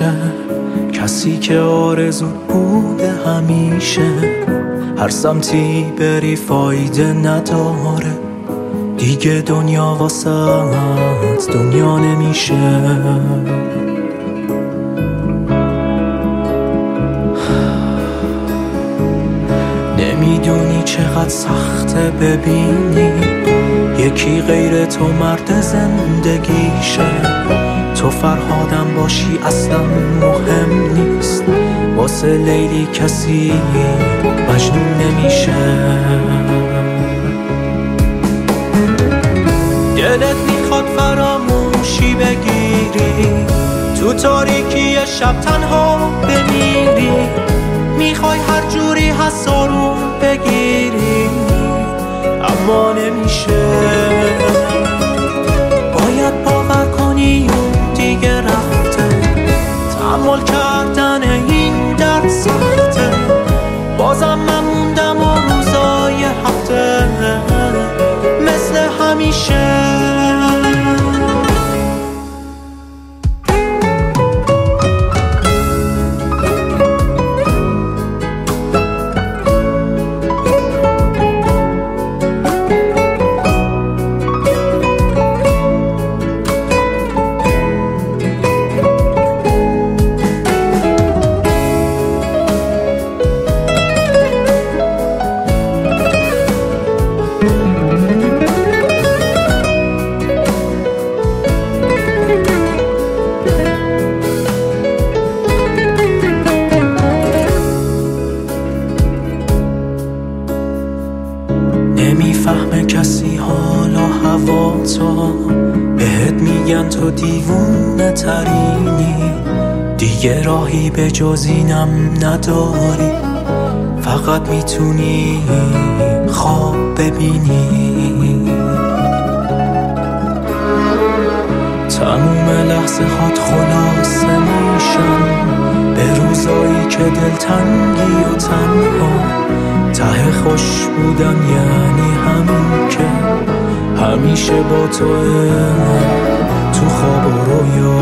میشه، کسی که آرزوت بوده همیشه. هر سمتی بری فایده نداره، دیگه دنیا واسه دنیا نمیشه. نمیدونی چقدر سخته ببینی یکی غیر تو مرد زندگیشه. تو فرهادم باشی اصلا مهم نیست، واسه لیلی کسی مجنون نمیشه. دلت میخواد فراموشی بگیری، تو تاریکی شب تنها بمیری. میخوای هر جوری هست آروم بگیری، اما نمیشه. باید باور کنی اون دیگه رفته، تحمل کردن این درد سخته. بازم من موندم و روزای هفته مثل همیشه. نمیفهمه کسی حالا هوا تو، بهت میگن تو دیوونه ترینی. دیگه راهی به جز اینم نداری، فقط میتونی خواب ببینی. تموم لحظه هات خلاصه میشن به روزایی که دلتنگی و تنها. ته خوش بودن یعنی همین که همیشه با تو خواب و رویا.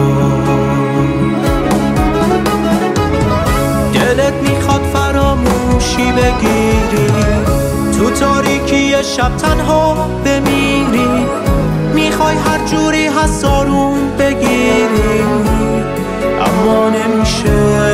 دلت میخواد فراموشی بگیری، تو تاریکی شب تنها بمیری. میخوای هر جوری هست آروم بگیری، اما نمیشه.